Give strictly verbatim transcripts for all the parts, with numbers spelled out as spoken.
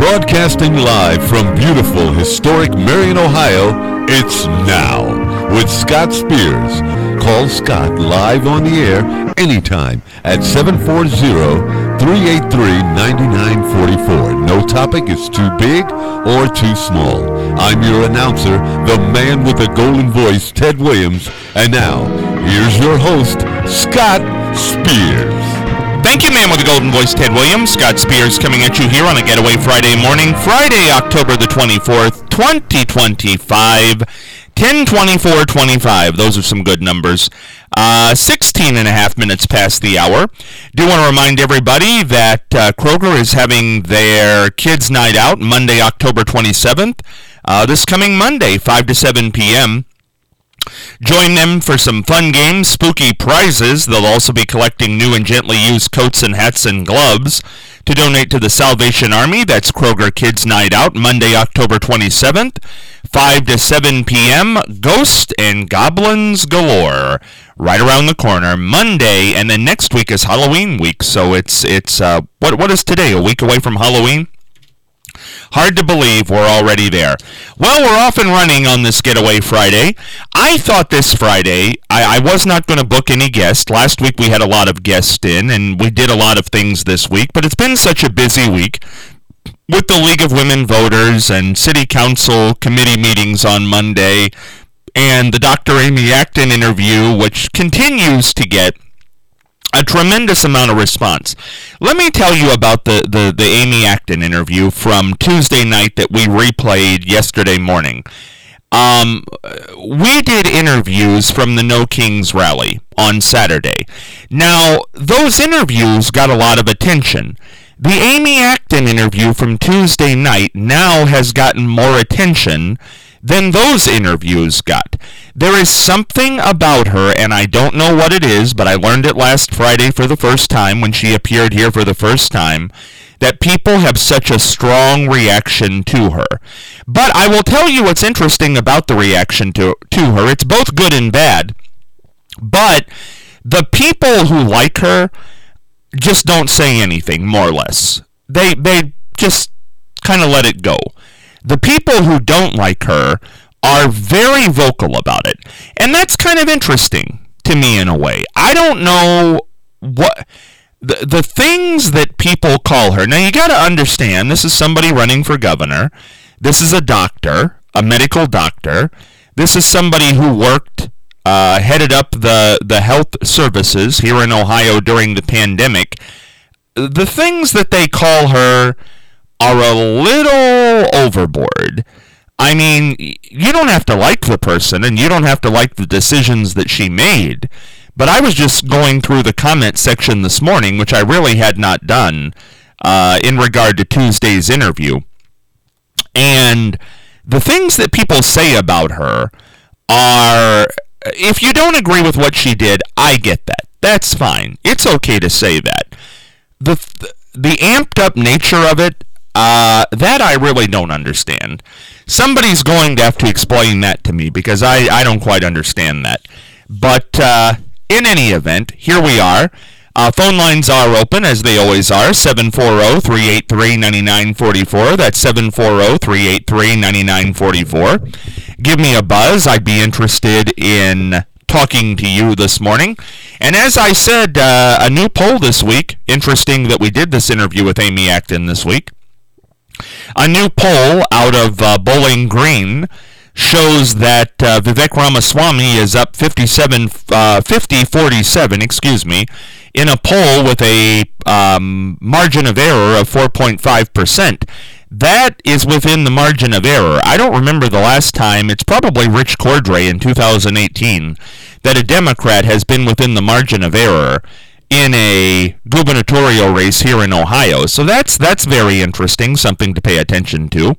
Broadcasting live from beautiful, historic Marion, Ohio, it's Now with Scott Spears. Call Scott live on the air anytime at seven four zero, three eight three, nine nine four four. No topic is too big or too small. I'm your announcer, the man with the golden voice, Ted Williams. And now, here's your host, Scott Spears. Thank you, man with the golden voice, Ted Williams. Scott Spears coming at you here on a Getaway Friday morning. Friday, October the twenty-fourth, twenty twenty-five. ten twenty-four twenty-five. Those are some good numbers. Uh, sixteen and a half minutes past the hour. Do want to remind everybody that uh, Kroger is having their Kids Night Out Monday, October twenty-seventh. Uh, this coming Monday, five to seven p.m. Join them for some fun games, spooky prizes. They'll also be collecting new and gently used coats and hats and gloves to donate to the Salvation Army. That's Kroger Kids Night Out, Monday, October twenty-seventh, five to seven p.m. Ghost and Goblins Galore, right around the corner, Monday, and then next week is Halloween week. So it's, it's uh, what what is today, a week away from Halloween? Hard to believe we're already there. Well, we're off and running on this Getaway Friday. I thought this Friday I, I was not going to book any guests. Last week we had a lot of guests in, and we did a lot of things this week, but it's been such a busy week with the League of Women Voters and City Council committee meetings on Monday, and the Doctor Amy Acton interview, which continues to get a tremendous amount of response. Let me tell you about the, the, the Amy Acton interview from Tuesday night that we replayed yesterday morning. Um, we did interviews from the No Kings rally on Saturday. Now, those interviews got a lot of attention. The Amy Acton interview from Tuesday night now has gotten more attention than those interviews got. There is something about her, and I don't know what it is, but I learned it last Friday for the first time when she appeared here for the first time, that people have such a strong reaction to her. But I will tell you what's interesting about the reaction to, to her. It's both good and bad. But the people who like her just don't say anything, more or less. They, they just kind of let it go. The people who don't like her are very vocal about it. And that's kind of interesting to me in a way. I don't know what... The, the things that people call her... Now, you got to understand, this is somebody running for governor. This is a doctor, a medical doctor. This is somebody who worked, uh, headed up the, the health services here in Ohio during the pandemic. The things that they call her are a little overboard. I mean, you don't have to like the person, and you don't have to like the decisions that she made, but I was just going through the comment section this morning, which I really had not done, uh, in regard to Tuesday's interview, and the things that people say about her are, if you don't agree with what she did, I get that. That's fine. It's okay to say that. The, the amped up nature of it, Uh, that I really don't understand. Somebody's going to have to explain that to me, because I, I don't quite understand that. But uh, in any event, here we are. Uh, phone lines are open, as they always are, seven four zero, three eight three, nine nine four four. That's seven four zero, three eight three, nine nine four four. Give me a buzz. I'd be interested in talking to you this morning. And as I said, uh, a new poll this week. Interesting that we did this interview with Amy Acton this week. A new poll out of uh, Bowling Green shows that uh, Vivek Ramaswamy is up fifty-seven, uh, fifty forty-seven, excuse me, in a poll with a um, margin of error of four point five percent. That is within the margin of error. I don't remember the last time, it's probably Rich Cordray in two thousand eighteen, that a Democrat has been within the margin of error in a gubernatorial race here in Ohio. So that's that's very interesting, something to pay attention to.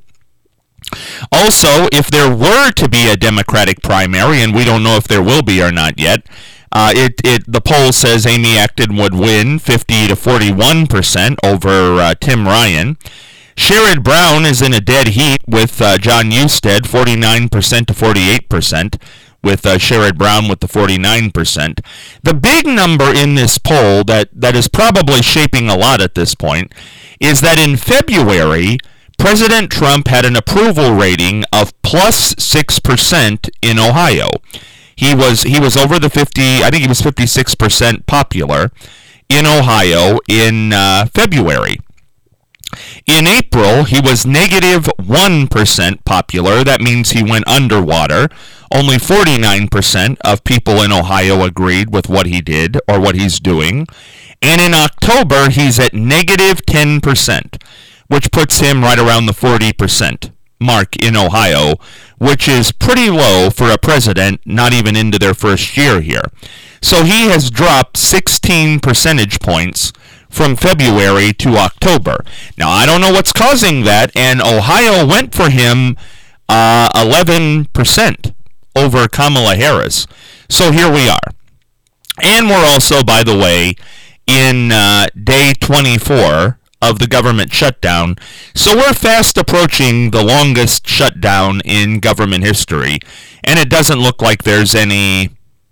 Also, if there were to be a Democratic primary, and we don't know if there will be or not yet, uh, it, it the poll says Amy Acton would win fifty to forty-one percent over uh, Tim Ryan. Sherrod Brown is in a dead heat with uh, John Newstead, forty-nine percent to forty-eight percent. With uh, Sherrod Brown with the forty-nine percent. The big number in this poll that, that is probably shaping a lot at this point is that in February, President Trump had an approval rating of plus six percent in Ohio. He was he was over the fifty, I think he was fifty-six percent popular in Ohio in uh, February. In April, he was negative one percent popular. That means he went underwater. Only forty-nine percent of people in Ohio agreed with what he did or what he's doing. And in October, he's at negative ten percent, which puts him right around the forty percent mark in Ohio, which is pretty low for a president not even into their first year here. So he has dropped sixteen percentage points from February to October. Now, I don't know what's causing that, and Ohio went for him uh, eleven percent over Kamala Harris. So here we are. And we're also, by the way, in uh, day twenty-four of the government shutdown. So we're fast approaching the longest shutdown in government history, and it doesn't look like there's any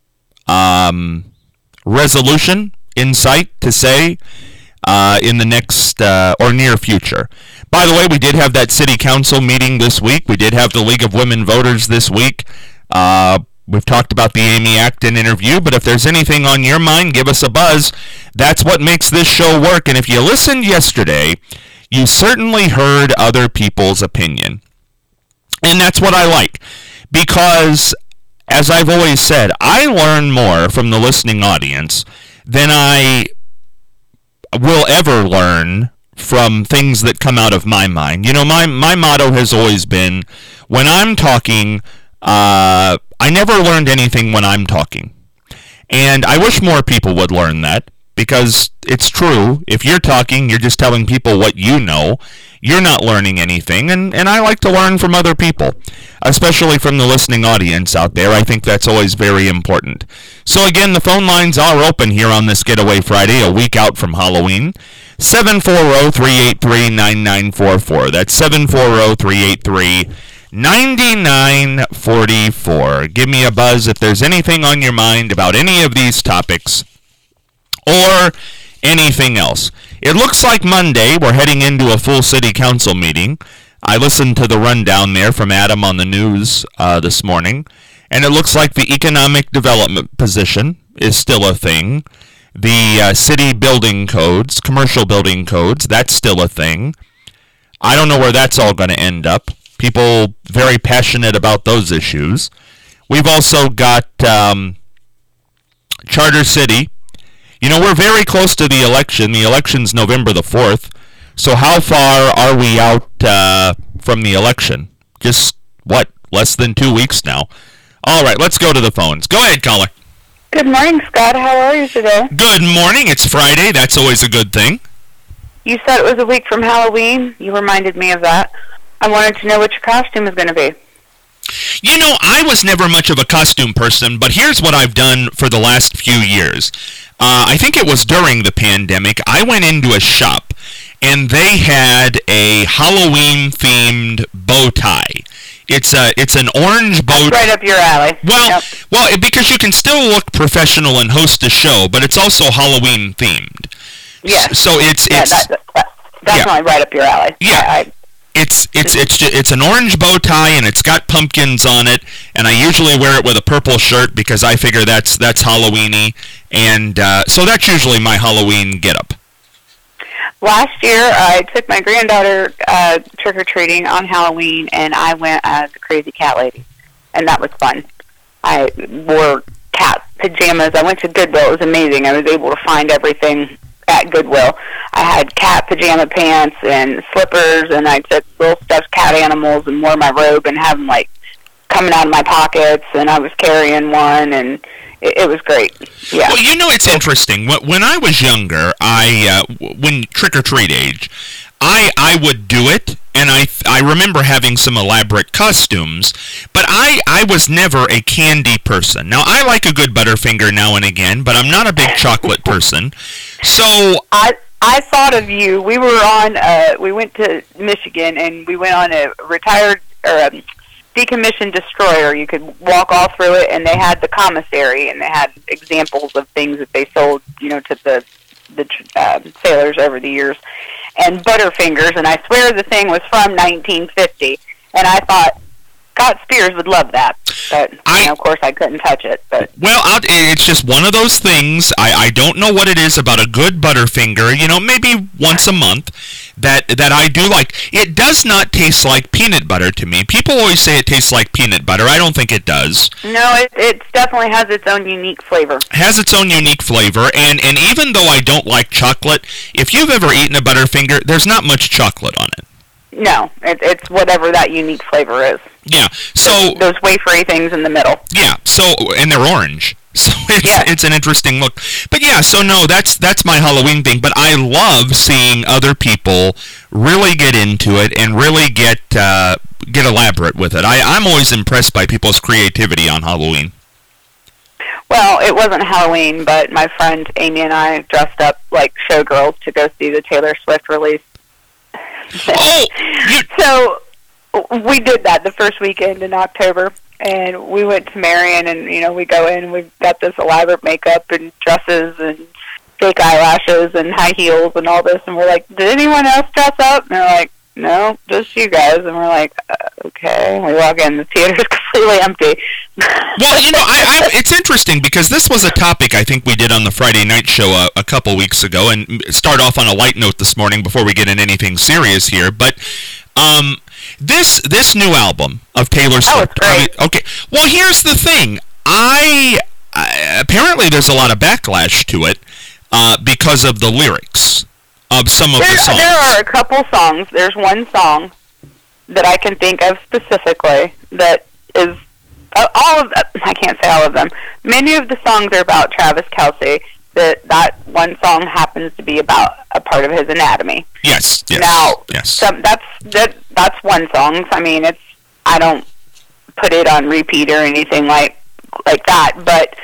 um, resolution in sight to say uh, in the next uh, or near future. By the way, we did have that city council meeting this week. We did have the League of Women Voters this week. Uh, We've talked about the Amy Acton interview, but if there's anything on your mind, give us a buzz. That's what makes this show work. And if you listened yesterday, you certainly heard other people's opinion. And that's what I like. Because, as I've always said, I learn more from the listening audience than I will ever learn from things that come out of my mind. You know, my, my motto has always been, when I'm talking, uh... I never learned anything when I'm talking. And I wish more people would learn that, because it's true. If you're talking, you're just telling people what you know. You're not learning anything, and, and I like to learn from other people, especially from the listening audience out there. I think that's always very important. So again, the phone lines are open here on this Getaway Friday, a week out from Halloween. seven four zero, three eight three, nine nine four four. That's seven four zero, three eight three, nine nine four four. Give me a buzz if there's anything on your mind about any of these topics or anything else. It looks like Monday we're heading into a full city council meeting. I listened to the rundown there from Adam on the news uh, this morning, and it looks like the economic development position is still a thing. The uh, city building codes, commercial building codes, that's still a thing. I don't know where that's all going to end up. People very passionate about those issues. We've also got um, Charter City. You know, we're very close to the election. The election's November the fourth. So how far are we out uh, from the election? Just, what, less than two weeks now. All right, let's go to the phones. Go ahead, caller. Good morning, Scott. How are you today? Good morning. It's Friday. That's always a good thing. You said it was a week from Halloween. You reminded me of that. I wanted to know what your costume is going to be. You know, I was never much of a costume person, but here's what I've done for the last few years. Uh, I think it was during the pandemic. I went into a shop, and they had a Halloween-themed bow tie. It's a it's an orange bow tie. Right up your alley. Well, yep. well, because you can still look professional and host a show, but it's also Halloween-themed. Yes. So it's it's yeah, that, that, definitely yeah. right up your alley. Yeah. I, I, It's it's it's just, it's an orange bow tie, and it's got pumpkins on it, and I usually wear it with a purple shirt because I figure that's that's Halloween-y, and uh, so that's usually my Halloween getup. Last year, I took my granddaughter uh, trick-or-treating on Halloween, and I went as the crazy cat lady, and that was fun. I wore cat pajamas. I went to Goodwill. It was amazing. I was able to find everything at Goodwill. I had cat pajama pants and slippers, and I took little stuffed cat animals and wore my robe and had them, like, coming out of my pockets, and I was carrying one, and it, it was great. Yeah. Well, you know, it's interesting. When I was younger, I uh, when trick-or-treat age, I I would do it, and I I remember having some elaborate costumes, but I, I was never a candy person. Now, I like a good Butterfinger now and again, but I'm not a big chocolate person. So I I thought of you. We were on, uh, we went to Michigan, and we went on a retired, or a decommissioned destroyer. You could walk all through it, and they had the commissary, and they had examples of things that they sold, you know, to the the uh, sailors over the years. and Butterfingers, and I swear the thing was from nineteen fifty. And I thought Scott Spears would love that, but I, you know, of course I couldn't touch it. But well, I'll, it's just one of those things. I, I don't know what it is about a good Butterfinger. You know, maybe once a month that that I do like. It does not taste like peanut butter to me. People always say it tastes like peanut butter. I don't think it does. No, it it definitely has its own unique flavor. Has its own unique flavor, and and even though I don't like chocolate, if you've ever eaten a Butterfinger, there's not much chocolate on it. No, it, it's whatever that unique flavor is. Yeah, so those wafery things in the middle. Yeah, so and they're orange, so it's yeah. it's an interesting look. But yeah, so no, that's that's my Halloween thing. But I love seeing other people really get into it and really get uh, get elaborate with it. I I'm always impressed by people's creativity on Halloween. Well, it wasn't Halloween, but my friend Amy and I dressed up like showgirls to go see the Taylor Swift release. Oh, you... so we did that the first weekend in October, and we went to Marion, and you know we go in, and we've got this elaborate makeup and dresses and fake eyelashes and high heels and all this, and we're like, did anyone else dress up? And they're like, no, just you guys. And we're like, uh, okay. We walk in, the theater's completely empty. Well, you know, I, I, it's interesting because this was a topic I think we did on the Friday night show a, a couple weeks ago, and start off on a light note this morning before we get into anything serious here. But um, this this new album of Taylor Swift. Oh, it's great. Okay. Well, here's the thing. I, I apparently there's a lot of backlash to it uh, because of the lyrics of some of there, the songs. There are a couple songs. There's one song that I can think of specifically that is uh, all of. Uh, I can't say all of them. Many of the songs are about Travis Kelce. That that one song happens to be about a part of his anatomy. Yes. Yes. Now, yes. Some, that's that. That's one song. I mean, it's. I don't put it on repeat or anything like like that. But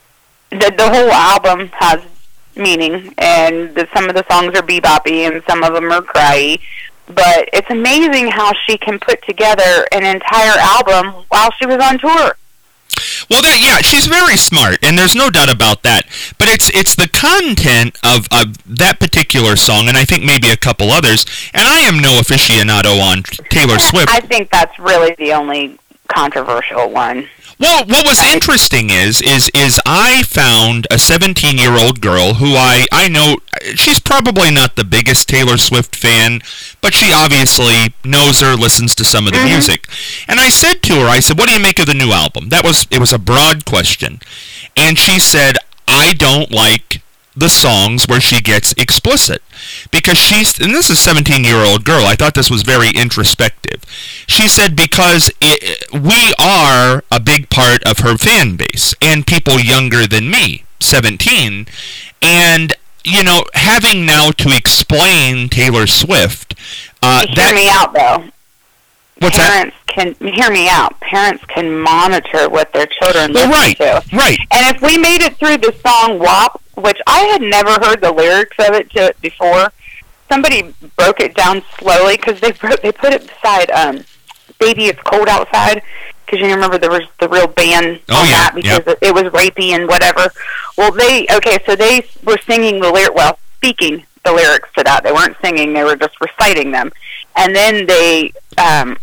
the the whole album has meaning, and the, some of the songs are beboppy and some of them are cryy, but it's amazing how she can put together an entire album while she was on tour. Well, that, yeah, she's very smart, and there's no doubt about that. But it's it's the content of, of that particular song, and I think maybe a couple others. And I am no aficionado on Taylor Swift. I think that's really the only controversial one. Well, what was interesting is is is I found a seventeen-year-old girl who I, I know, she's probably not the biggest Taylor Swift fan, but she obviously knows her, listens to some of the mm-hmm. music. And I said to her, I said, what do you make of the new album? That was, it was a broad question. And she said, I don't like the songs where she gets explicit, because she's, and this is a seventeen-year-old girl, I thought this was very introspective. She said because it, we are a big part of her fan base, and people younger than me, seventeen, and, you know, having now to explain Taylor Swift, uh, hear that, me out, though. What's Parents that? Can hear me out. Parents can monitor what their children well, listen right, to. Right. And if we made it through the song W A P, which I had never heard the lyrics of it to it before, somebody broke it down slowly because they broke, they put it beside um, "Baby It's Cold Outside," because you remember there was the real ban oh, on yeah, that because yeah. it, it was rapey and whatever. Well, they okay, so they were singing the lyric, well, speaking the lyrics to that. They weren't singing; they were just reciting them, and then they. Um,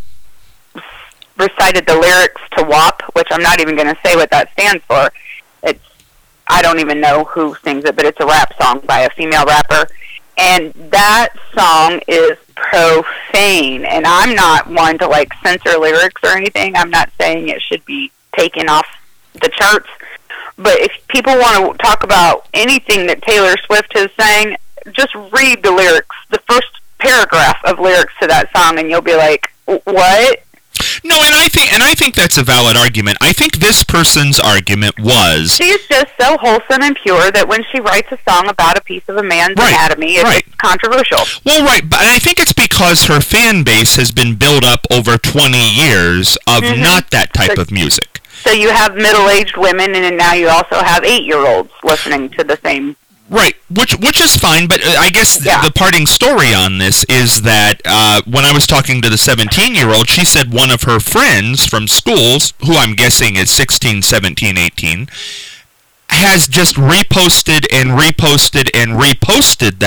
recited the lyrics to W A P, which I'm not even going to say what that stands for. It's I don't even know who sings it, but it's a rap song by a female rapper. And that song is profane. And I'm not one to, like, censor lyrics or anything. I'm not saying it should be taken off the charts. But if people want to talk about anything that Taylor Swift has sang, just read the lyrics, the first paragraph of lyrics to that song, and you'll be like, what? No, and I think and I think that's a valid argument. I think this person's argument was she's just so wholesome and pure that when she writes a song about a piece of a man's right, anatomy, it's right. controversial. Well, right, but I think it's because her fan base has been built up over twenty years of mm-hmm. not that type so, of music. So you have middle-aged women, and now you also have eight-year-olds listening to the same. Right, which which is fine, but I guess yeah. the, the parting story on this is that uh, when I was talking to the seventeen-year-old, she said one of her friends from schools, who I'm guessing is sixteen, seventeen, eighteen, has just reposted and reposted and reposted that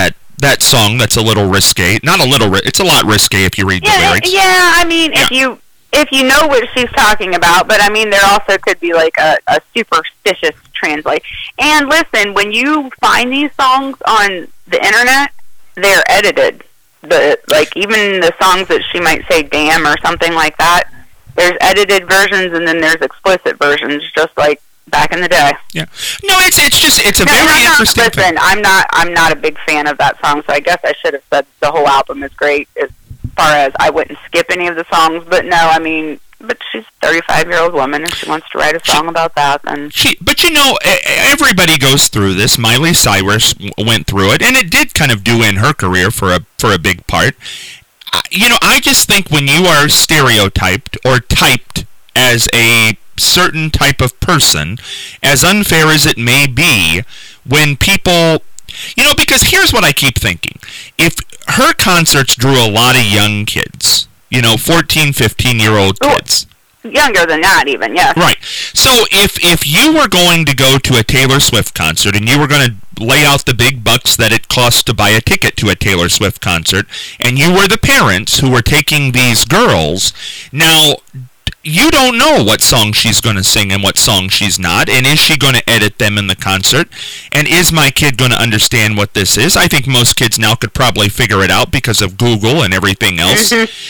that song that's a little risque. Not a little, ri- it's a lot risque if you read yeah, the lyrics. Yeah, I mean, Yeah. if you if you know what she's talking about, but I mean, there also could be like a, a superstitious translate. And listen, when you find these songs on the internet, they're edited. The like even the songs that she might say "damn" or something like that, there's edited versions and then there's explicit versions, just like back in the day. Yeah. No, it's it's just it's a No, very I'm not, interesting listen, thing. I'm not I'm not a big fan of that song, so I guess I should have said the whole album is great as far as I wouldn't skip any of the songs, but no, I mean, but she's a thirty-five-year-old woman and she wants to write a song about that. And She, but you know, e- everybody goes through this. Miley Cyrus w- went through it, and it did kind of do in her career for a for a big part. Uh, you know, I just think when you are stereotyped or typed as a certain type of person, as unfair as it may be, when people, you know, because here's what I keep thinking. If her concerts drew a lot of young kids, you know, fourteen, fifteen-year-old Oh. kids. younger than that even, yes. Right. So if if you were going to go to a Taylor Swift concert and you were going to lay out the big bucks that it costs to buy a ticket to a Taylor Swift concert, and you were the parents who were taking these girls, now you don't know what song she's going to sing and what song she's not, and is she going to edit them in the concert, and is my kid going to understand what this is? I think most kids now could probably figure it out because of Google and everything else.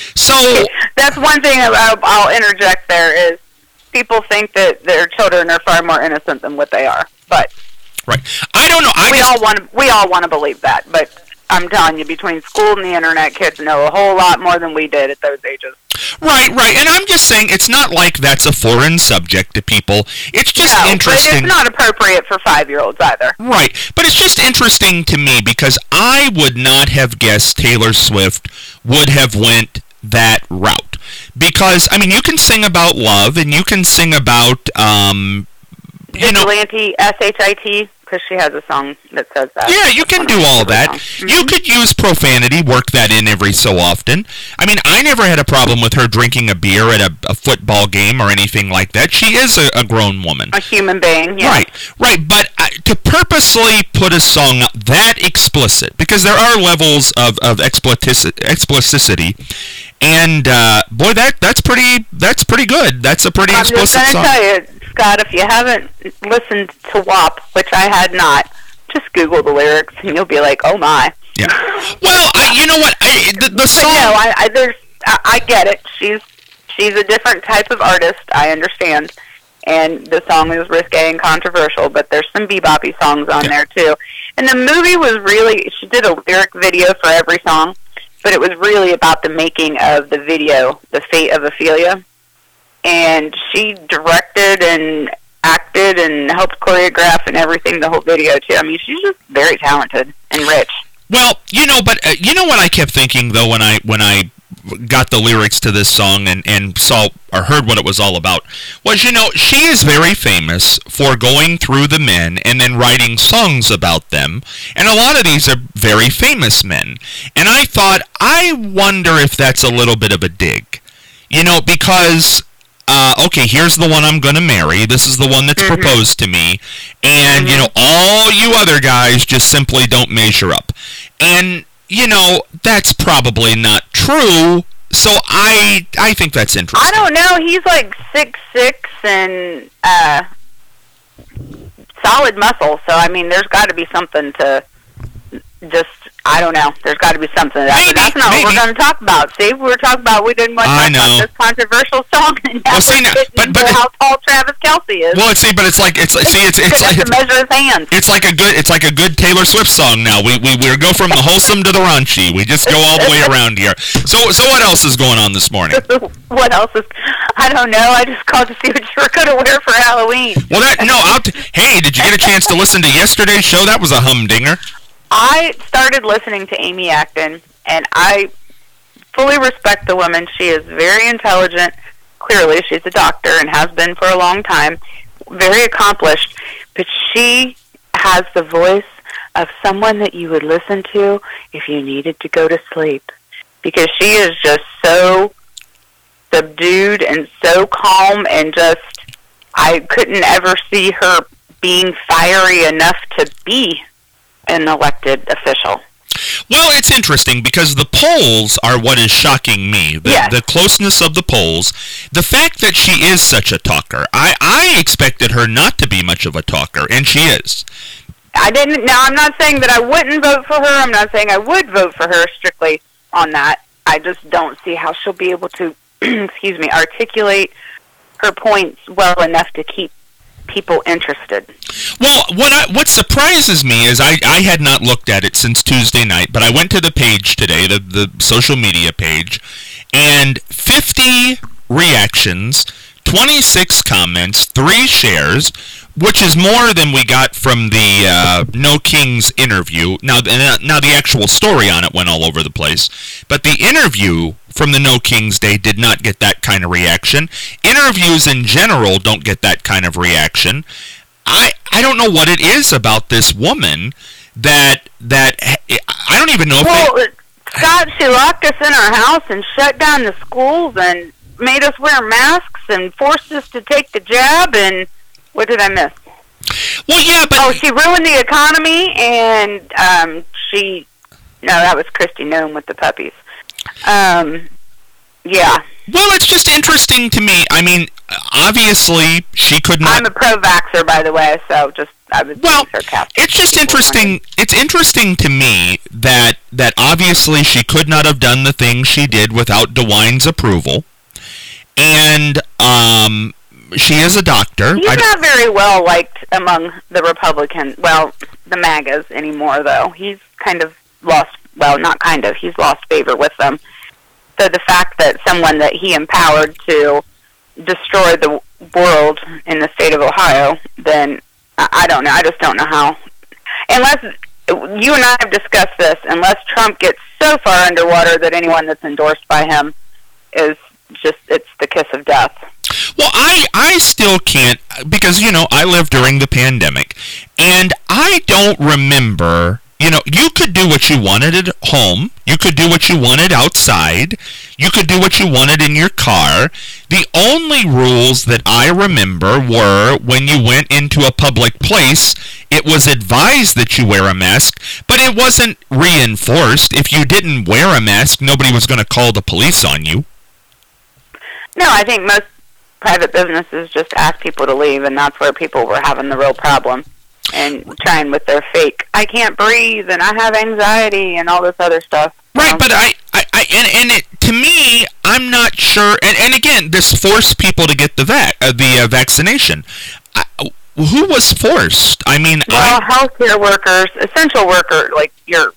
So That's one thing I'll, I'll interject there is people think that their children are far more innocent than what they are, but right, I don't know. I we just, all want to we all want to believe that, but I'm telling you, between school and the internet, kids know a whole lot more than we did at those ages. Right, right, and I'm just saying it's not like that's a foreign subject to people. It's just No, interesting. but it's not appropriate for five-year-olds either. Right, but it's just interesting to me because I would not have guessed Taylor Swift would have went that route. Because, I mean, you can sing about love and you can sing about, um, you know... Vigilante, S H I T, because she has a song that says that. Yeah, you can do all that. You could use profanity, work that in every so often. I mean, I never had a problem with her drinking a beer at a, a football game or anything like that. She is a, a grown woman. A human being, yeah. Right, right, but uh, to purposely put a song that explicit, because there are levels of, of explici- explicitity, and uh, boy, that that's pretty that's pretty good. That's a pretty I'm explicit just song. going to tell you, Scott, if you haven't listened to W A P, which I had not, just Google the lyrics and you'll be like, oh my. Yeah. Well, I, you know what? I, the, the song. But no, I, I there's I, I get it. She's she's a different type of artist. I understand, and the song is risque and controversial. But there's some beboppy songs on Yeah. there too. And the movie was really. She did a lyric video for every song, but it was really about the making of the video, The Fate of Ophelia, and she directed and acted and helped choreograph and everything, the whole video too. I mean, she's just very talented and rich. Well, you know, but uh, you know what I kept thinking though when I when I got the lyrics to this song and, and saw or heard what it was all about was, you know, she is very famous for going through the men and then writing songs about them, and a lot of these are very famous men. And I thought, I wonder if that's a little bit of a dig, you know, because uh, okay, here's the one I'm going to marry. This is the one that's Mm-hmm. proposed to me. And, Mm-hmm. you know, all you other guys just simply don't measure up. And, you know, that's probably not true. So I I think that's interesting. I don't know. He's like six six and uh, solid muscle. So I mean, there's got to be something to just. I don't know. There's got to be something. That's, Maybe, that's not maybe. what we're going to talk about. See, we were talking about we didn't want to I talk know. about this controversial song, and now Well, see, we're now- getting but- into but the- how tall Travis Kelce is. Well, see, but it's like it's see, it's it's He like has to measure his hands. it's like a good it's like a good Taylor Swift song. Now we we we go from the wholesome to the raunchy. We just go all the way around here. So so what else is going on this morning? What else is? I don't know. I just called to see what you were going to wear for Halloween. Well, that no. I'll t- hey, did you get a chance to listen to yesterday's show? That was a humdinger. I started listening to Amy Acton, and I fully respect the woman. She is very intelligent. Clearly, she's a doctor and has been for a long time. Very accomplished. But she has the voice of someone that you would listen to if you needed to go to sleep. Because she is just so subdued and so calm, and just, I couldn't ever see her being fiery enough to be an elected official. Well, it's interesting because the polls are what is shocking me. The, yes. the closeness of the polls. The fact that she is such a talker. I, I expected her not to be much of a talker, and she is. I didn't. Now, I'm not saying that I wouldn't vote for her. I'm not saying I would vote for her strictly on that. I just don't see how she'll be able to, excuse me, articulate her points well enough to keep people interested. Well, what I, what surprises me is I, I had not looked at it since Tuesday night, but I went to the page today, the, the social media page, and fifty reactions, twenty-six comments, three shares, which is more than we got from the uh, No Kings interview. Now, now, the actual story on it went all over the place, but the interview from the No Kings Day did not get that kind of reaction. Interviews in general don't get that kind of reaction. I I don't know what it is about this woman that that I don't even know if well, they, Scott, she locked us in our house and shut down the schools and made us wear masks and forced us to take the jab, and what did I miss? Well, yeah, but oh, she ruined the economy, and um, she no, that was Kristi Noem with the puppies. Um, yeah. Well, it's just interesting to me. I mean, obviously, she could not... I'm a pro-vaxxer, by the way, so just, I was well, sarcastic. It's just interesting, it's interesting to me that, that obviously she could not have done the thing she did without DeWine's approval, and, um... she is a doctor. He's not very well liked among the Republicans, well, the MAGAs anymore, though. He's kind of lost, well, not kind of, he's lost favor with them. So the fact that someone that he empowered to destroy the world in the state of Ohio, then I don't know, I just don't know how. Unless, you and I have discussed this, unless Trump gets so far underwater that anyone that's endorsed by him is just, it's the kiss of death. Well, I, I still can't, because, you know, I lived during the pandemic, and I don't remember, you know, you could do what you wanted at home, you could do what you wanted outside, you could do what you wanted in your car. The only rules that I remember were when you went into a public place, it was advised that you wear a mask, but it wasn't reinforced. If you didn't wear a mask, nobody was going to call the police on you. No, I think most private businesses just ask people to leave, and that's where people were having the real problem and trying with their fake, I can't breathe, and I have anxiety, and all this other stuff. Right, um, but I, I, I and, and it, to me, I'm not sure, and, and again, this forced people to get the vac, uh, the uh, vaccination. I, who was forced? I mean, well, I, healthcare workers, essential worker, like your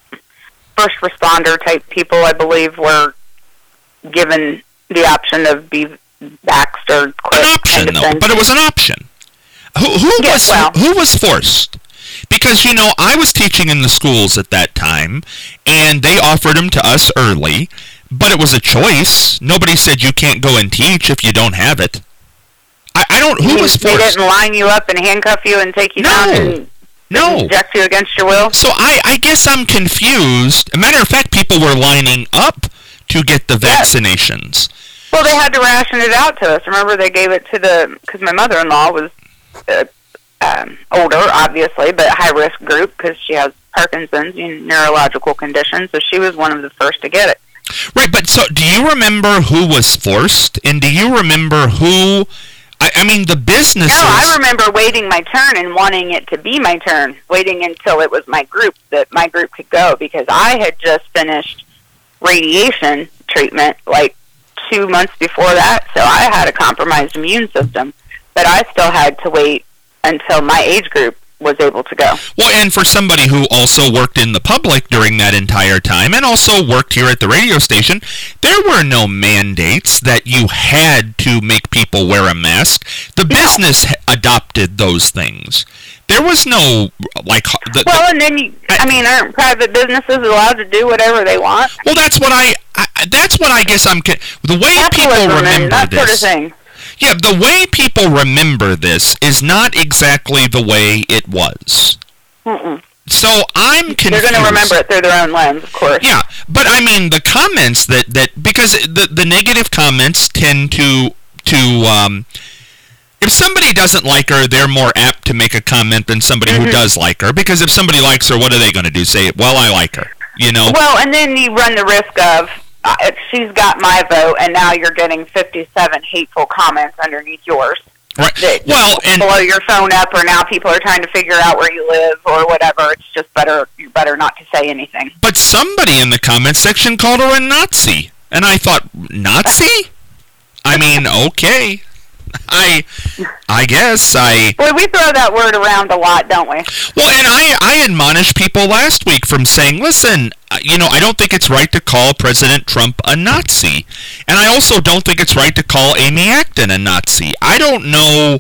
first responder type people, I believe, were given the option of be vaxxed or quit. An option, kind of though, thing. but it was an option. Who, who yeah, was well. who was forced? Because, you know, I was teaching in the schools at that time, and they offered them to us early, but it was a choice. Nobody said you can't go and teach if you don't have it. I, I don't. Who you, was forced? They didn't line you up and handcuff you and take you no. down and no. inject you against your will? So I, I guess I'm confused. As a matter of fact, people were lining up to get the vaccinations. Well, they had to ration it out to us. Remember, they gave it to the, because my mother-in-law was uh, um, older, obviously, but high-risk group because she has Parkinson's and neurological conditions, so she was one of the first to get it. Right, but so do you remember who was forced? And do you remember who, I, I mean, the businesses... No, I remember waiting my turn and wanting it to be my turn, waiting until it was my group, that my group could go, because I had just finished radiation treatment, like, two months before that, so I had a compromised immune system, but I still had to wait until my age group was able to go. Well, and for somebody who also worked in the public during that entire time and also worked here at the radio station, there were no mandates that you had to make people wear a mask. The business no. adopted those things. There was no, like... The, well, and then, you, I, I mean, aren't private businesses allowed to do whatever they want? Well, that's what I... I that's what I guess I'm... The way people remember that this... Sort of thing. Yeah, the way people remember this is not exactly the way it was. Mm-mm. So I'm confused. They're going to remember it through their own lens, of course. Yeah, but I mean the comments that, that because the the negative comments tend to to um, if somebody doesn't like her, they're more apt to make a comment than somebody mm-hmm. who does like her. Because if somebody likes her, what are they going to do? Say, well, I like her, you know? Well, and then you run the risk of, uh, she's got my vote, and now you're getting fifty-seven hateful comments underneath yours. Right. That well, and blow your phone up, or now people are trying to figure out where you live or whatever. It's just better, you're better not to say anything. But somebody in the comment section called her a Nazi. And I thought, Nazi? I mean, okay. I I guess I... Boy, we throw that word around a lot, don't we? Well, and I, I admonished people last week from saying, listen, you know, I don't think it's right to call President Trump a Nazi. And I also don't think it's right to call Amy Acton a Nazi. I don't know...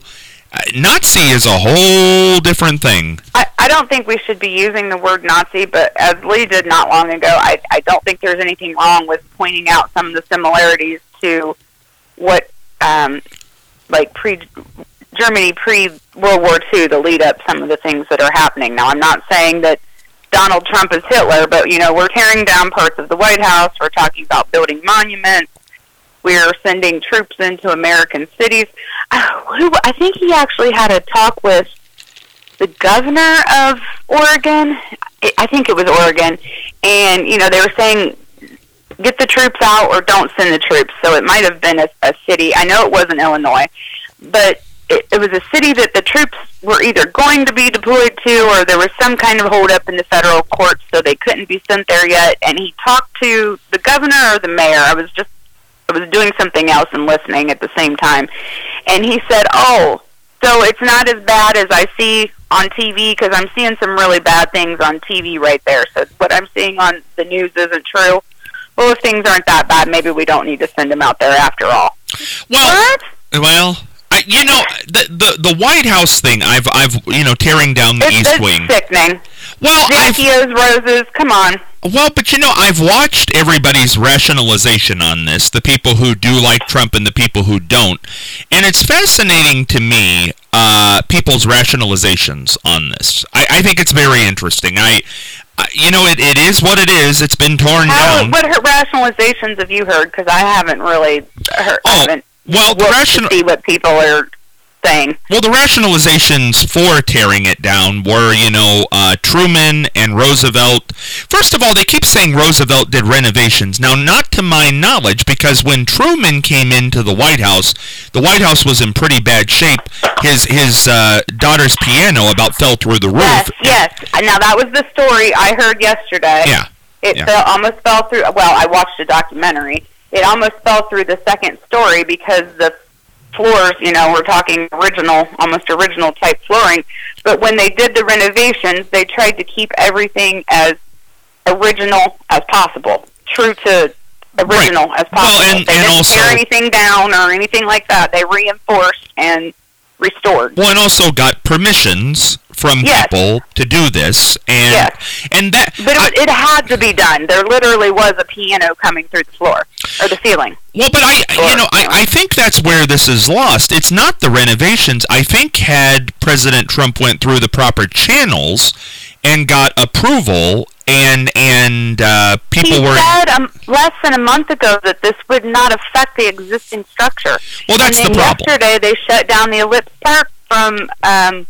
Nazi is a whole different thing. I, I don't think we should be using the word Nazi, but as Lee did not long ago, I, I don't think there's anything wrong with pointing out some of the similarities to what... Um, like pre Germany pre-World War Two, the lead-up, some of the things that are happening. Now, I'm not saying that Donald Trump is Hitler, but, you know, we're tearing down parts of the White House. We're talking about building monuments. We're sending troops into American cities. Uh, who, I think he actually had a talk with the governor of Oregon. I think it was Oregon. And, you know, they were saying, get the troops out or don't send the troops. So it might have been a, a city. I know it wasn't Illinois, but it, it was a city that the troops were either going to be deployed to, or there was some kind of holdup in the federal courts, so they couldn't be sent there yet. And he talked to the governor or the mayor. I was just, I was doing something else and listening at the same time. And he said, oh, so it's not as bad as I see on T V, because I'm seeing some really bad things on T V right there. So what I'm seeing on the news isn't true. Well, if things aren't that bad, maybe we don't need to send them out there after all. Well, what? Well, I, you know, the, the the White House thing, I've, I've you know, tearing down the it's, East it's Wing. Sickening. Well, Zacchaeus, roses, come on. Well, but you know, I've watched everybody's rationalization on this, the people who do like Trump and the people who don't. And it's fascinating to me, uh, people's rationalizations on this. I, I think it's very interesting. I... Uh, you know, it, it is what it is. It's been torn How, down. What her rationalizations have you heard? Because I haven't really heard. Oh, haven't well, the ration- to see what people are saying. Well, the rationalizations for tearing it down were, you know, uh, Truman and Roosevelt. First of all, they keep saying Roosevelt did renovations. Now, not to my knowledge, because when Truman came into the White House, the White House was in pretty bad shape. His his uh, daughter's piano about fell through the roof. Yes, yes. Now, that was the story I heard yesterday. Yeah. It yeah. fell, almost fell through. Well, I watched a documentary. It almost fell through the second story because the floors, you know, we're talking original, almost original type flooring. But when they did the renovations, they tried to keep everything as original as possible, true to original right. as possible. Well, and, they and didn't also, tear anything down or anything like that. They reinforced and restored. Well, and also got permissions from yes. people to do this, and yes. and that. But it, I, it had to be done. There literally was a piano coming through the floor or the ceiling. Well, but I, or, you know, I, I think that's where this is lost. It's not the renovations. I think had President Trump went through the proper channels and got approval, and and uh, people he were. He said um, less than a month ago that this would not affect the existing structure. Well, that's and then the problem. Yesterday, they shut down the Ellipse Park from um,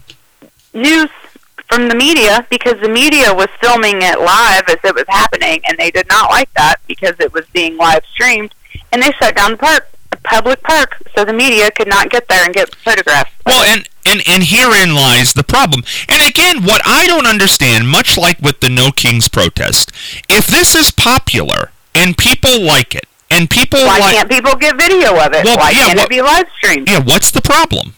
news from the media because the media was filming it live as it was happening, and they did not like that because it was being live streamed, and they shut down the park, a public park, so the media could not get there and get photographs. Well, and, and, and herein lies the problem. And again, what I don't understand, much like with the No Kings protest, if this is popular and people like it, and people Why like... can't people get video of it? Well, Why yeah, can't what, it be live streamed? Yeah, what's the problem?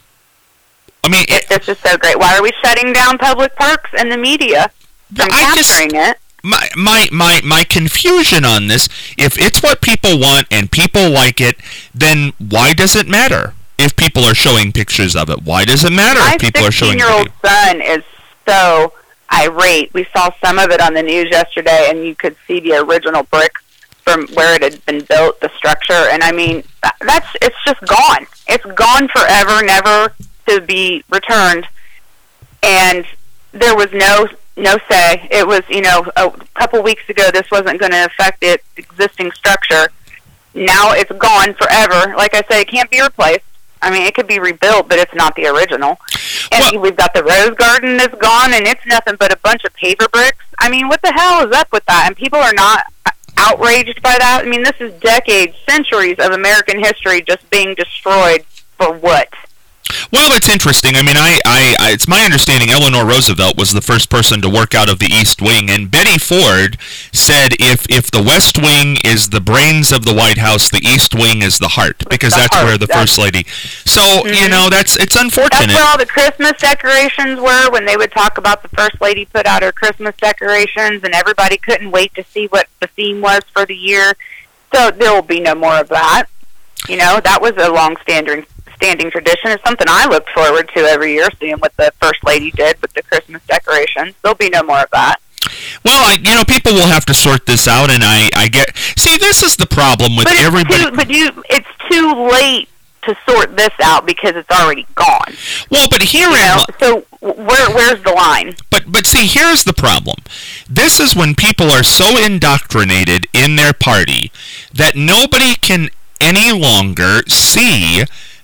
I mean, it, this is so great. Why are we shutting down public parks and the media from I capturing just, it? My, my my my confusion on this, if it's what people want and people like it, then why does it matter if people are showing pictures of it? Why does it matter My if people are showing sixteen-year-old son is so irate. We saw some of it on the news yesterday, and you could see the original brick from where it had been built, the structure. And, I mean, that's it's just gone. It's gone forever, never to be returned. And there was no no say. It was, you know, a couple weeks ago this wasn't going to affect the existing structure. Now it's gone forever. Like I say, it can't be replaced. I mean, it could be rebuilt, but it's not the original. And Well- we've got the Rose Garden that's gone, and it's nothing but a bunch of paper bricks. I mean, what the hell is up with that? And people are not outraged by that. I mean, this is decades, centuries of American history just being destroyed for what? Well, it's interesting. I mean, I, I, I, it's my understanding Eleanor Roosevelt was the first person to work out of the East Wing, and Betty Ford said if if the West Wing is the brains of the White House, the East Wing is the heart, because the that's heart, where the that's- First Lady. So, Mhm. you know, that's it's That's unfortunate. where all the Christmas decorations were when they would talk about the First Lady put out her Christmas decorations, and everybody couldn't wait to see what the theme was for the year. So there will be no more of that. You know, that was a long-standing standing tradition. It's something I looked forward to every year, seeing what the First Lady did with the Christmas decorations. There'll be no more of that. Well, I, you know, people will have to sort this out, and I, I get. See, this is the problem with But it's everybody. too, but you, it's too late to sort this out because it's already gone. Well, but here You in know, so where where's the line? But but see, here's the problem. This is when people are so indoctrinated in their party that nobody can any longer see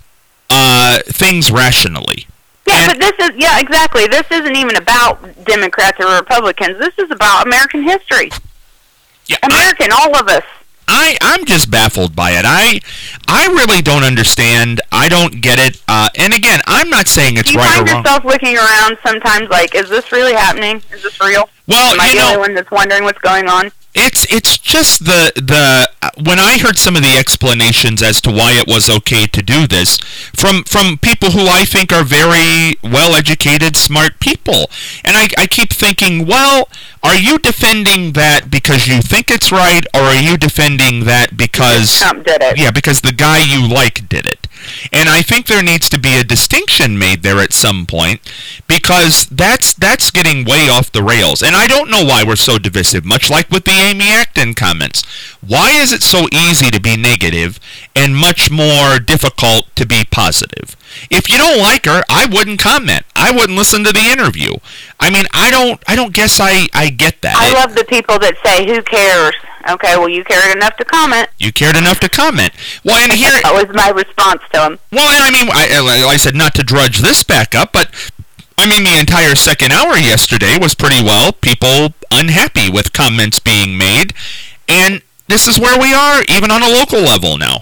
uh, things rationally. Yeah, And- but this is yeah, exactly. This isn't even about Democrats or Republicans. This is about American history. Yeah, I, American, all of us. I I'm just baffled by it. I I really don't understand. I don't get it. Uh, and again, I'm not saying it's Do you right find or wrong. yourself looking around sometimes like, is this really happening? Is this real? Well, Am I you the know, only one that's wondering what's going on? It's it's just the the when I heard some of the explanations as to why it was okay to do this from from people who I think are very well educated, smart people, and I I keep thinking, well, are you defending that because you think it's right, or are you defending that because Trump did it. yeah, because the guy you like did it? And I think there needs to be a distinction made there at some point, because that's that's getting way off the rails. And I don't know why we're so divisive, much like with the Amy Acton comments. Why is it so easy to be negative and much more difficult to be positive? If you don't like her, I wouldn't comment. I wouldn't listen to the interview. I mean, I don't I don't guess I, I get that. I love the people that say, who cares? Okay, well, you cared enough to comment. You cared enough to comment. Well, and here That was my response to him. Well, and I mean, I, like I said, not to drudge this back up, but I mean, the entire second hour yesterday was pretty well people unhappy with comments being made, and this is where we are, even on a local level now.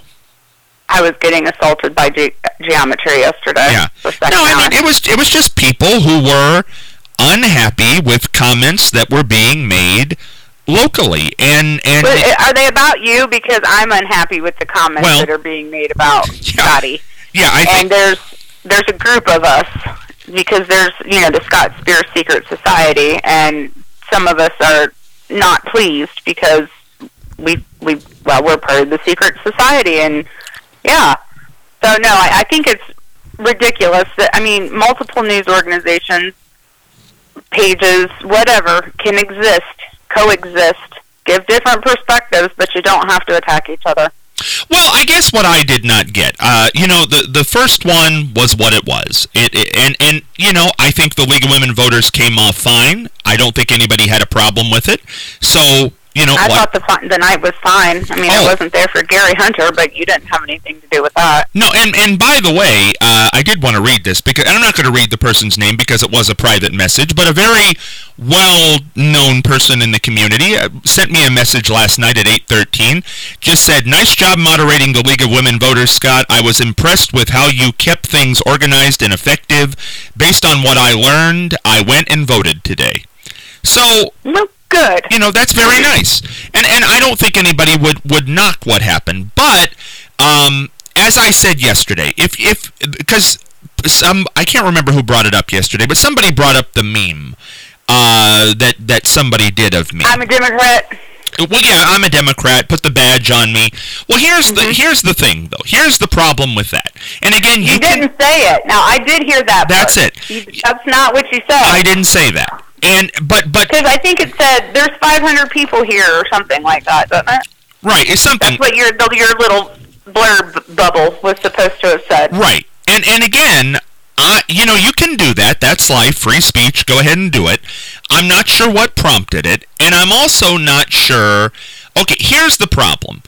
I was getting assaulted by ge- geometry yesterday. Yeah. For second No, I hour. mean, it was it was just people who were unhappy with comments that were being made locally, and and But uh, are they about you? Because I'm unhappy with the comments Well, that are being made about yeah, Scotty. yeah, I And think there's there's a group of us because there's you know the Scott Spears Secret Society, and some of us are not pleased because we we well we're part of the secret society, and yeah. So no, I, I think it's ridiculous that I mean multiple news organizations, pages, whatever can exist, coexist, give different perspectives, but you don't have to attack each other. Well, I guess what I did not get, uh, you know, the the first one was what it was. It, it and and you know, I think the League of Women Voters came off fine. I don't think anybody had a problem with it. So, you know, I what, thought the fi- the night was fine. I mean, Oh. I wasn't there for Gary Hunter, but you didn't have anything to do with that. no, and and by the way, uh, I did want to read this because and I'm not going to read the person's name because it was a private message, but a very well-known person in the community uh, sent me a message last night at eight thirteen. Just said, "Nice job moderating the League of Women Voters, Scott. I was impressed with how you kept things organized and effective. Based on what I learned, I went and voted today." So, Well, good. you know, that's very nice. And and I don't think anybody would, would knock what happened. But um, as I said yesterday, if if because some I can't remember who brought it up yesterday, but somebody brought up the meme uh, that that somebody did of me. I'm a Democrat. Well, yeah, I'm a Democrat. Put the badge on me. Well, here's the here's the thing, though. Here's the problem with that. And again, you, You can. didn't say it. Now, I did hear that That's part. it. You, that's not what you said. I didn't say that. And but but Because I think it said there's five hundred people here or something like that, doesn't it? right, it's something. That's what your your little blurb bubble was supposed to have said. Right. And and again, I you know, you can do that. That's life, free speech. Go ahead and do it. I'm not sure what prompted it, and I'm also not sure. Okay, here's the problem.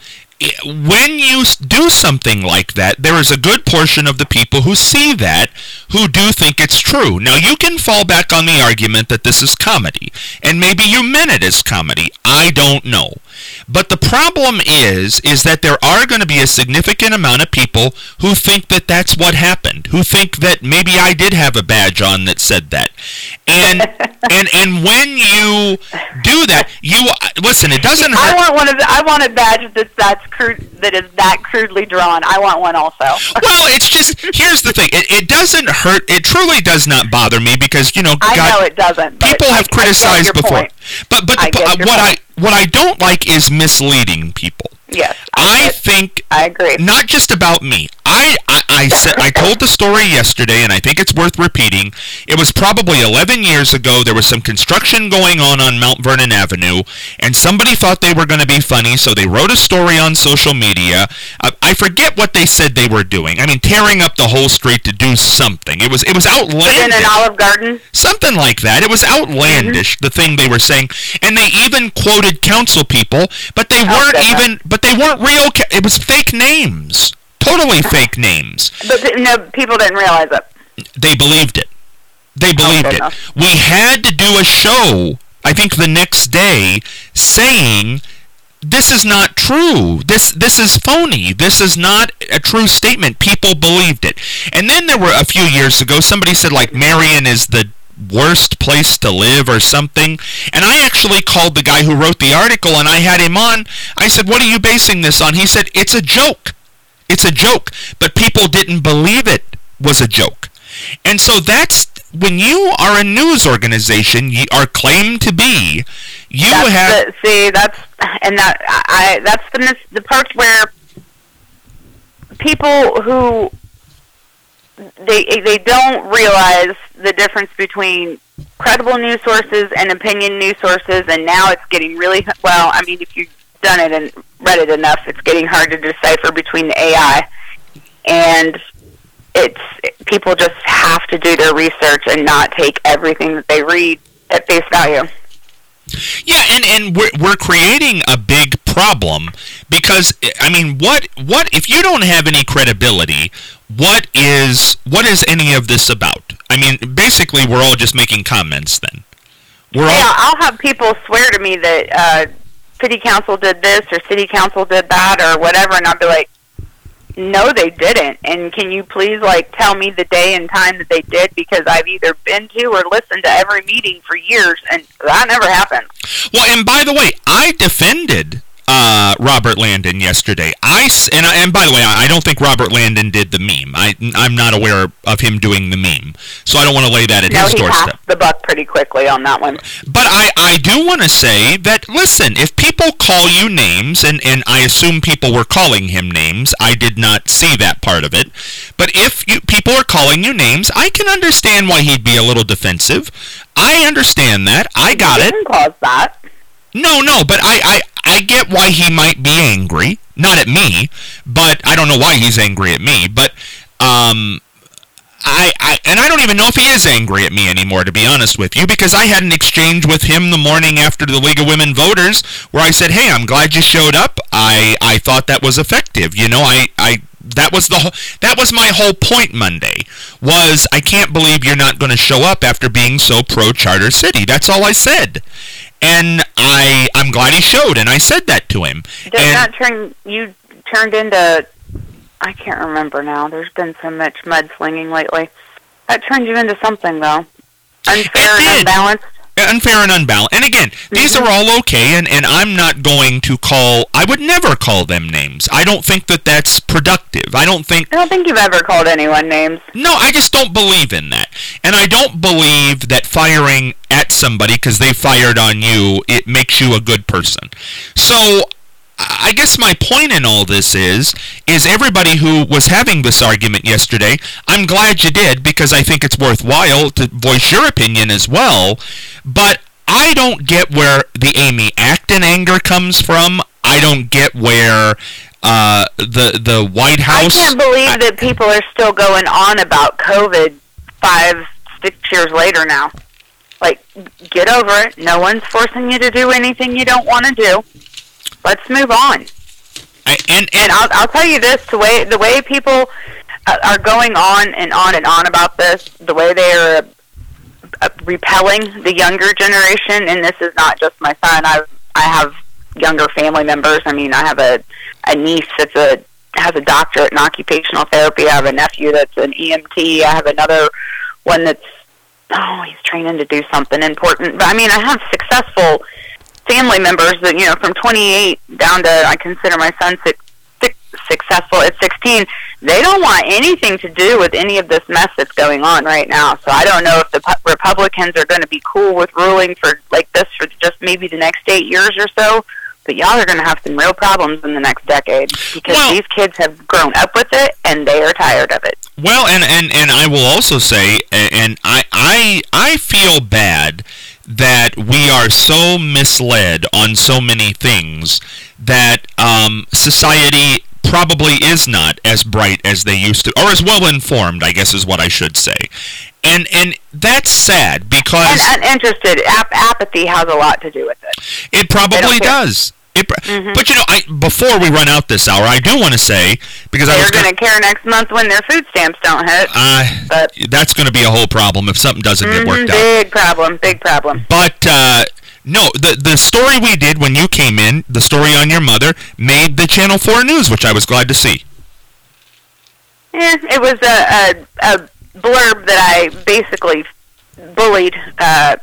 when you do something like that, there is a good portion of the people who see that who do think it's true. Now, you can fall back on the argument that this is comedy, and maybe you meant it as comedy. I don't know. But the problem is, is that there are going to be a significant amount of people who think that that's what happened, who think that maybe I did have a badge on that said that. And and and when you do that, you listen. It doesn't hurt. I want one of the, I want a badge that's that's crude that is that crudely drawn. I want one also. Well, it's just here's the thing. It, it doesn't hurt. It truly does not bother me because you know. I God, know it doesn't. People have I, criticized I before, point. but but I the, uh, what point. I what I don't like is misleading people. Yes, I, I think I agree. Not just about me. I, I, I said I told the story yesterday, and I think it's worth repeating. It was probably eleven years ago. There was some construction going on on Mount Vernon Avenue, and somebody thought they were going to be funny, so they wrote a story on social media. Uh, I forget what they said they were doing. I mean, tearing up the whole street to do something. It was it was outlandish. In an Olive Garden? Something like that. It was outlandish, mm-hmm. the thing they were saying, and they even quoted council people, but they weren't oh, even. But they weren't real. Ca- it was fake names. Totally fake names. But no, people didn't realize it. They believed it. They believed oh, it. We had to do a show, I think the next day, saying, this is not true. This this is phony. This is not a true statement. People believed it. And then there were a few years ago, somebody said, like, Marion is the worst place to live or something. And I actually called the guy who wrote the article, and I had him on. I said, what are you basing this on? He said, it's a joke. It's a joke, but people didn't believe it was a joke. And so that's, when you are a news organization, you are claimed to be, you that's have... The, see, that's, and that, I, that's the, the part where people who, they, they don't realize the difference between credible news sources and opinion news sources, and now it's getting really, well, I mean, if you done it and read it enough, it's getting hard to decipher between the A I, and it's people just have to do their research and not take everything that they read at face value. Yeah, and, and we're we're creating a big problem because I mean, what what if you don't have any credibility? What is what is any of this about? I mean, basically, we're all just making comments. Then we're yeah, all. I'll have people swear to me that. Uh, City council did this or city council did that or whatever, and I'll be like, no, they didn't. And can you please, like, tell me the day and time that they did? Because I've either been to or listened to every meeting for years, and that never happened. Well, and by the way, I defended uh, Robert Landon yesterday. I and I, and by the way, I don't think Robert Landon did the meme. I I'm not aware of him doing the meme, so I don't want to lay that at no, his doorstep. No, he passed the buck pretty quickly on that one. But I, I do want to say that, listen, if people call you names, and, and I assume people were calling him names, I did not see that part of it, but if you, people are calling you names, I can understand why he'd be a little defensive. I understand that. I got you it. Can cause that. No, no, but I, I, I get why he might be angry. Not at me, but I don't know why he's angry at me, but um, I, I, and I don't even know if he is angry at me anymore, to be honest with you, because I had an exchange with him the morning after the League of Women Voters where I said, hey, I'm glad you showed up. I, I thought that was effective. You know, I, I, that was the, that was my whole point Monday, was I can't believe you're not going to show up after being so pro-Charter City. That's all I said. And I, I'm glad he showed, and I said that to him. Did and that turn, you turned into, I can't remember now, there's been so much mudslinging lately. That turned you into something, though. Unfair and unbalanced. Unfair and unbalanced. And again, mm-hmm. these are all okay, and, and I'm not going to call, I would never call them names. I don't think that that's productive. I don't think... I don't think you've ever called anyone names. No, I just don't believe in that. And I don't believe that firing at somebody because they fired on you, it makes you a good person. So... I guess my point in all this is, is everybody who was having this argument yesterday, I'm glad you did, because I think it's worthwhile to voice your opinion as well, but I don't get where the Amy Acton anger comes from. I don't get where uh, the the White House... I can't believe I, that people are still going on about COVID five, six years later now. Like, get over it. No one's forcing you to do anything you don't want to do. Let's move on. I, and, and and I'll I'll tell you this: the way the way people uh, are going on and on and on about this, the way they are uh, repelling the younger generation, and this is not just my son. I I have younger family members. I mean, I have a a niece that's a has a doctorate in occupational therapy. I have a nephew that's an E M T. I have another one that's oh, he's training to do something important. But I mean, I have successful family members that, you know, from twenty-eight down to, I consider my son six, six, successful at sixteen. They don't want anything to do with any of this mess that's going on right now. So I don't know if the pu- Republicans are going to be cool with ruling for like this for just maybe the next eight years or so. But y'all are going to have some real problems in the next decade because well, these kids have grown up with it and they are tired of it. Well, and, and, and I will also say, and I, I I feel bad that we are so misled on so many things that um, society probably is not as bright as they used to, or as well informed, I guess is what I should say. And and that's sad because and uninterested ap- apathy has a lot to do with it. It probably does. It, mm-hmm. But you know, I, before we run out this hour, I do want to say because they're I was going to care next month when their food stamps don't hit. Uh, but that's going to be a whole problem if something doesn't mm-hmm, get worked big out. Big problem, big problem. But uh, no, the the story we did when you came in, the story on your mother, made the Channel four News, which I was glad to see. Yeah, it was a a, a blurb that I basically bullied. Uh,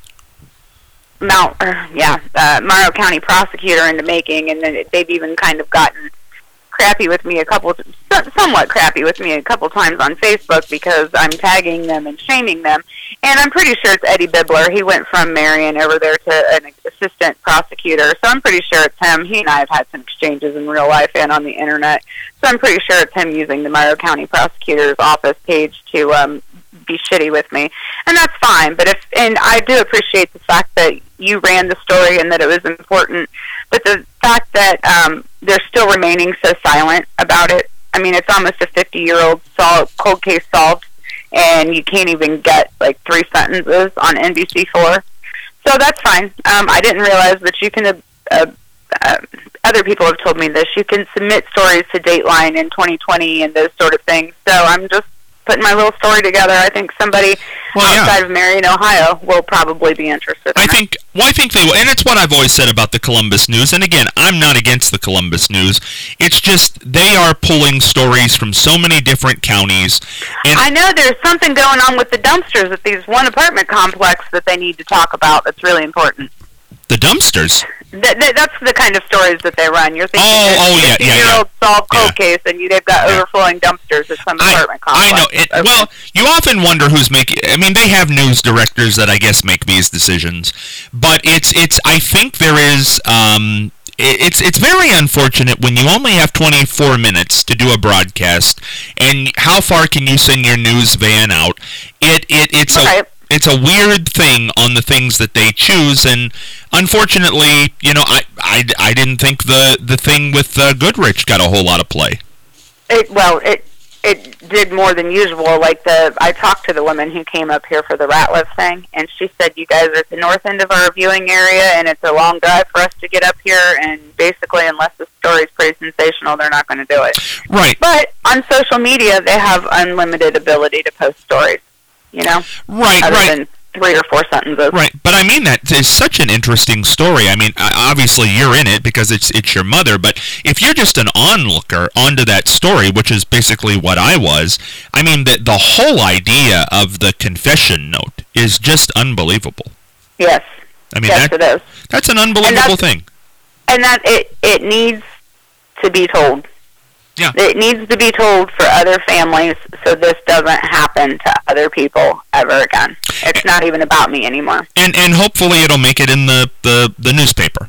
Mount, uh, yeah, uh, Morrow County prosecutor into making, and then they've even kind of gotten crappy with me a couple, somewhat crappy with me a couple times on Facebook because I'm tagging them and shaming them. And I'm pretty sure it's Eddie Bibler. He went from Marion over there to an assistant prosecutor, so I'm pretty sure it's him. He and I have had some exchanges in real life and on the internet, so I'm pretty sure it's him using the Morrow County prosecutor's office page to um, be shitty with me, and that's fine. But if and I do appreciate the fact that you ran the story and that it was important, but the fact that um, they're still remaining so silent about it. I mean, it's almost a fifty-year-old sol- cold case solved, and you can't even get like three sentences on N B C four. So that's fine. Um, I didn't realize that you can. Uh, uh, uh, other people have told me this. You can submit stories to Dateline in twenty twenty and those sort of things. So I'm just putting my little story together. I think somebody well, outside yeah. of Marion, Ohio, will probably be interested. I in think. Well, I think they will, and it's what I've always said about the Columbus News. And again, I'm not against the Columbus News. It's just they are pulling stories from so many different counties. And I know there's something going on with the dumpsters at these one apartment complex that they need to talk about. That's really important. The dumpsters. That, that, that's the kind of stories that they run. You're thinking, oh, oh yeah, yeah, yeah. Year-old solved cold yeah. case, and you, they've got yeah. overflowing dumpsters at some apartment I, complex. I know. It, okay. Well, you often wonder who's making. I mean, they have news directors that I guess make these decisions, but it's it's. I think there is. Um, It's it's very unfortunate when you only have twenty-four minutes to do a broadcast, and how far can you send your news van out? It it it's okay. a it's a weird thing on the things that they choose, and unfortunately, you know, I I, I didn't think the the thing with uh, Goodrich got a whole lot of play. It well it. It did more than usual. Like the, I talked to the woman who came up here for the Ratliff thing, and she said, "You guys are at the north end of our viewing area, and it's a long drive for us to get up here. And basically, unless the story's pretty sensational, they're not going to do it." Right. But on social media, they have unlimited ability to post stories. You know. Right. Other right. Than three or four sentences. Right, but I mean that is such an interesting story. I mean, obviously you're in it because it's it's your mother, but if you're just an onlooker onto that story, which is basically what I was, I mean, the, the whole idea of the confession note is just unbelievable. Yes. I mean, yes, that, it is. That's an unbelievable and thing. And that it, it needs to be told. Yeah. It needs to be told for other families so this doesn't happen to other people ever again. It's not even about me anymore. And and hopefully it'll make it in the, the, the newspaper.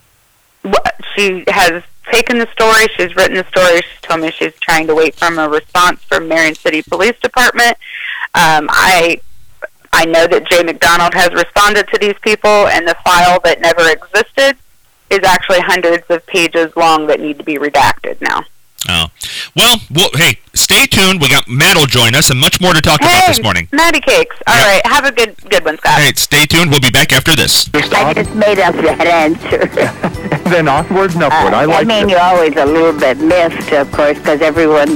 She has taken the story. She's written the story. She told me she's trying to wait for a response from Marion City Police Department. Um, I I know that Jay McDonald has responded to these people, and the file that never existed is actually hundreds of pages long that need to be redacted now. Oh. Well, well, hey, stay tuned. We got Matt will join us and much more to talk hey, about this morning. Matty Cakes. All yep. right. Have a good good one, Scott. Hey, stay tuned. We'll be back after this. I just made up that answer. then onwards and upward. Uh, I like I mean, it. you're always a little bit missed, of course, because everyone